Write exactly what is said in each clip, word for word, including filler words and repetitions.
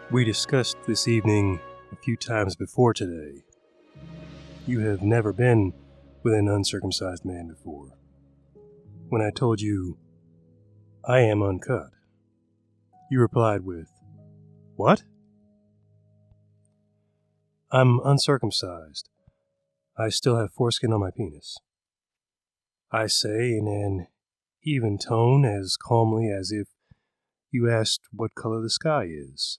We discussed this evening a few times before today. You have never been with an uncircumcised man before. When I told you, I am uncut, you replied with, "What?" I'm uncircumcised. I still have foreskin on my penis. I say in an even tone, as calmly as if you asked what color the sky is.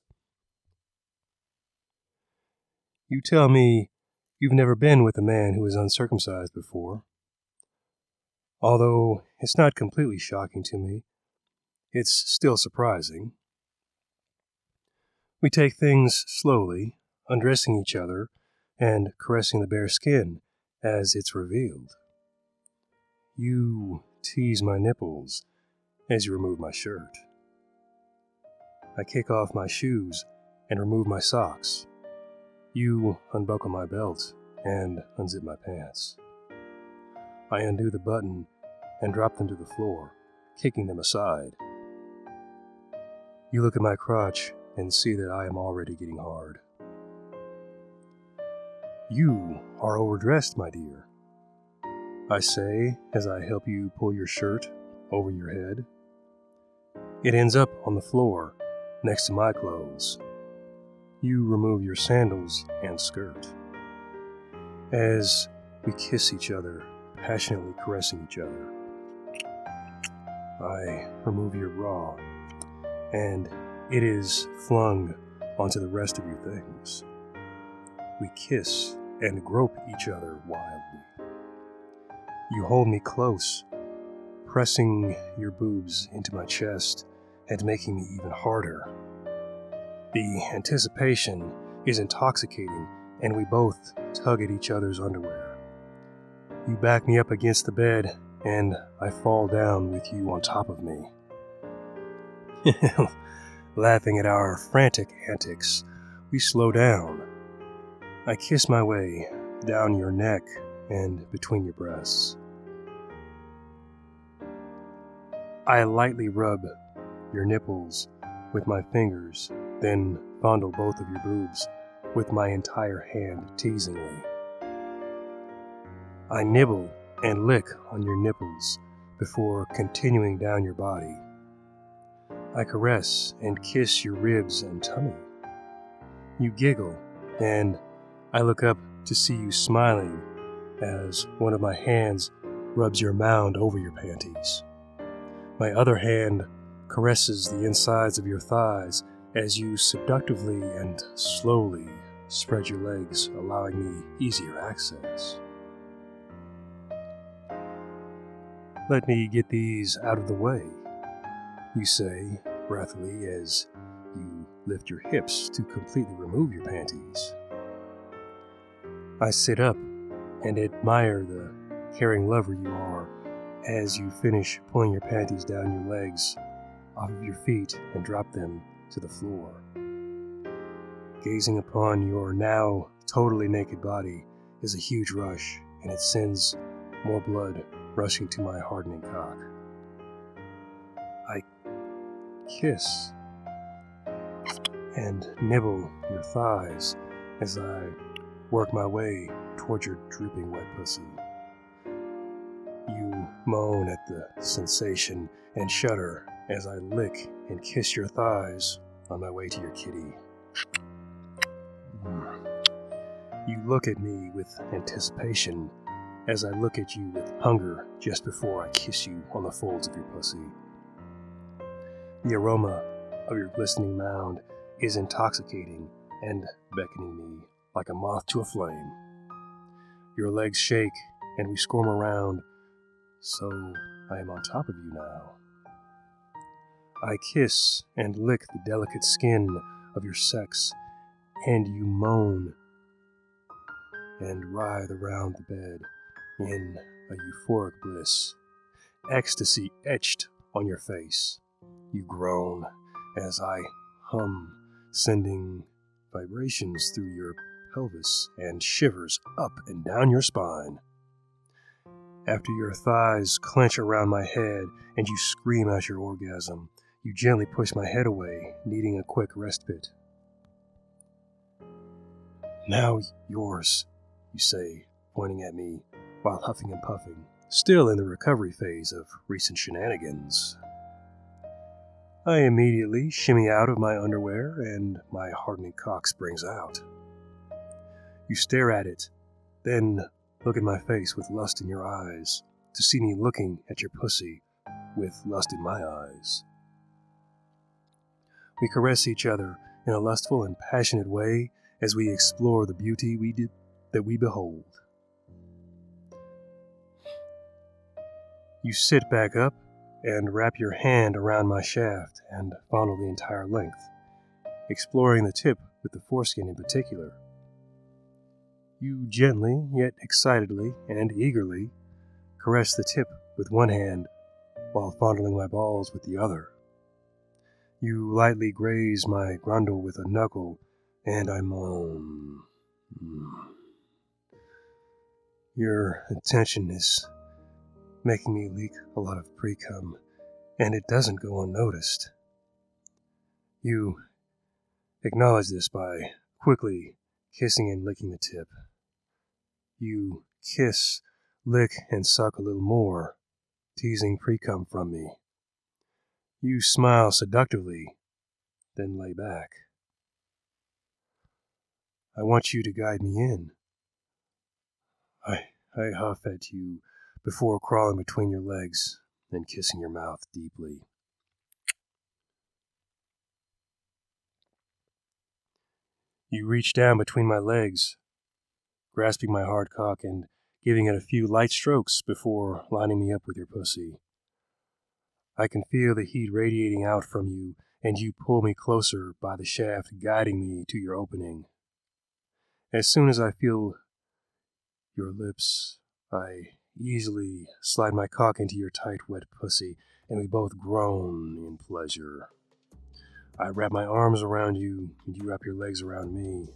You tell me you've never been with a man who is uncircumcised before. Although it's not completely shocking to me, it's still surprising. We take things slowly, undressing each other and caressing the bare skin as it's revealed. You tease my nipples as you remove my shirt. I kick off my shoes and remove my socks. You unbuckle my belt and unzip my pants. I undo the button and drop them to the floor, kicking them aside. You look at my crotch and see that I am already getting hard. You are overdressed, my dear, I say as I help you pull your shirt over your head. It ends up on the floor next to my clothes. You remove your sandals and skirt. As we kiss each other, passionately caressing each other, I remove your bra, and it is flung onto the rest of your things. We kiss and grope each other wildly. You hold me close, pressing your boobs into my chest and making me even harder. The anticipation is intoxicating, and we both tug at each other's underwear. You back me up against the bed, and I fall down with you on top of me. Laughing at our frantic antics, we slow down. I kiss my way down your neck and between your breasts. I lightly rub your nipples with my fingers, then fondle both of your boobs with my entire hand teasingly. I nibble and lick on your nipples before continuing down your body. I caress and kiss your ribs and tummy. You giggle, and I look up to see you smiling as one of my hands rubs your mound over your panties. My other hand caresses the insides of your thighs as you seductively and slowly spread your legs, allowing me easier access. Let me get these out of the way, you say wrathfully as you lift your hips to completely remove your panties. I sit up and admire the caring lover you are as you finish pulling your panties down your legs off of your feet and drop them to the floor. Gazing upon your now totally naked body is a huge rush, and it sends more blood rushing to my hardening cock. I kiss and nibble your thighs as I work my way toward your drooping wet pussy. You moan at the sensation and shudder as I lick and kiss your thighs on my way to your kitty. You look at me with anticipation as I look at you with hunger just before I kiss you on the folds of your pussy. The aroma of your glistening mound is intoxicating and beckoning me like a moth to a flame. Your legs shake and we squirm around, so I am on top of you now. I kiss and lick the delicate skin of your sex, and you moan and writhe around the bed in a euphoric bliss, ecstasy etched on your face. You groan as I hum, sending vibrations through your pelvis and shivers up and down your spine. After your thighs clench around my head and you scream out your orgasm, you gently push my head away, needing a quick respite. Now yours, you say, pointing at me while huffing and puffing, still in the recovery phase of recent shenanigans. I immediately shimmy out of my underwear and my hardening cock springs out. You stare at it, then look at my face with lust in your eyes, to see me looking at your pussy with lust in my eyes. We caress each other in a lustful and passionate way as we explore the beauty we did, that we behold. You sit back up and wrap your hand around my shaft and fondle the entire length, exploring the tip with the foreskin in particular. You gently, yet excitedly and eagerly, caress the tip with one hand while fondling my balls with the other. You lightly graze my grundle with a knuckle, and I moan. Mm. Your attention is making me leak a lot of pre-cum, and it doesn't go unnoticed. You acknowledge this by quickly kissing and licking the tip. You kiss, lick, and suck a little more, teasing pre-cum from me. You smile seductively, then lay back. I want you to guide me in. I, I huff at you before crawling between your legs and kissing your mouth deeply. You reach down between my legs, grasping my hard cock and giving it a few light strokes before lining me up with your pussy. I can feel the heat radiating out from you, and you pull me closer by the shaft, guiding me to your opening. As soon as I feel your lips, I easily slide my cock into your tight, wet pussy, and we both groan in pleasure. I wrap my arms around you, and you wrap your legs around me.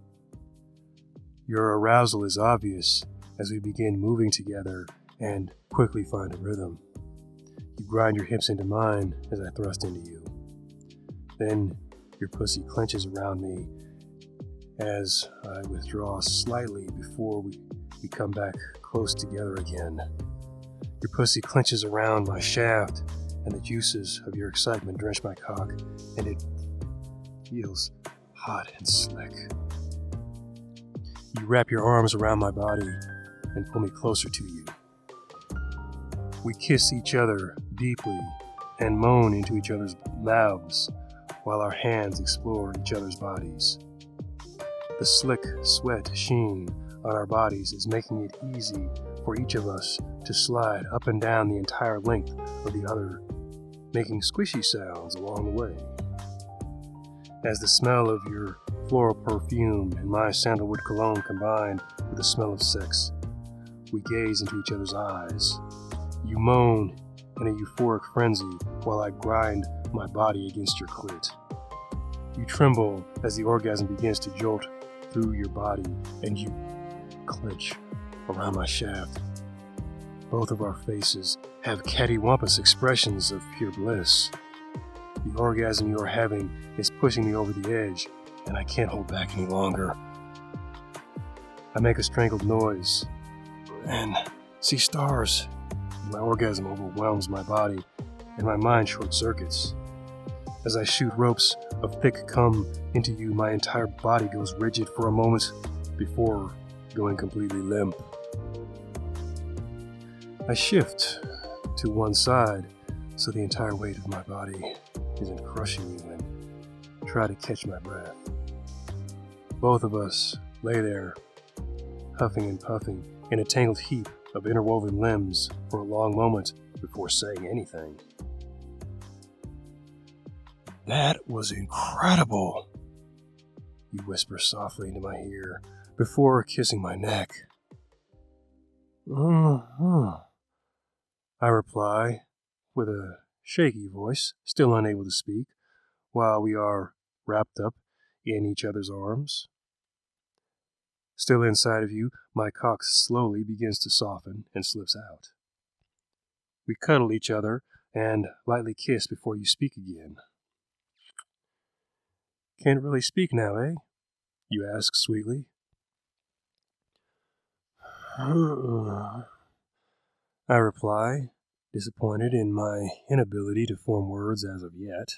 Your arousal is obvious as we begin moving together and quickly find a rhythm. You grind your hips into mine as I thrust into you. Then your pussy clenches around me as I withdraw slightly before we, we come back close together again. Your pussy clenches around my shaft, and the juices of your excitement drench my cock, and it feels hot and slick. You wrap your arms around my body and pull me closer to you. We kiss each other deeply and moan into each other's mouths while our hands explore each other's bodies. The slick sweat sheen on our bodies is making it easy for each of us to slide up and down the entire length of the other, making squishy sounds along the way. As the smell of your floral perfume and my sandalwood cologne combine with the smell of sex, we gaze into each other's eyes. You moan in a euphoric frenzy while I grind my body against your clit. You tremble as the orgasm begins to jolt through your body, and you clench around my shaft. Both of our faces have cattywampus expressions of pure bliss. The orgasm you are having is pushing me over the edge, and I can't hold back any longer. I make a strangled noise and see stars. My orgasm overwhelms my body, and my mind short-circuits. As I shoot ropes of thick cum into you, my entire body goes rigid for a moment before going completely limp. I shift to one side so the entire weight of my body isn't crushing you and try to catch my breath. Both of us lay there, huffing and puffing in a tangled heap of interwoven limbs for a long moment before saying anything. "That was incredible," you whisper softly into my ear before kissing my neck. "Uh-huh," I reply with a shaky voice, still unable to speak, while we are wrapped up in each other's arms. Still inside of you, my cock slowly begins to soften and slips out. We cuddle each other and lightly kiss before you speak again. "Can't really speak now, eh?" you ask sweetly, I reply, disappointed in my inability to form words as of yet.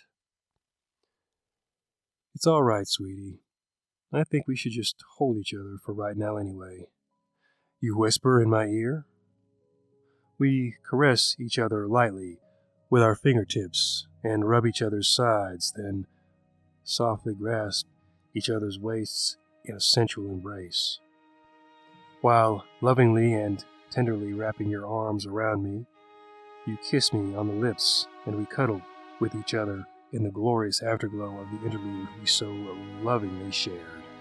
It's all right, sweetie. I think we should just hold each other for right now anyway. You whisper in my ear. We caress each other lightly with our fingertips and rub each other's sides, then softly grasp each other's waists in a sensual embrace. While lovingly and tenderly wrapping your arms around me, you kiss me on the lips and we cuddle with each other in the glorious afterglow of the interlude we so lovingly shared.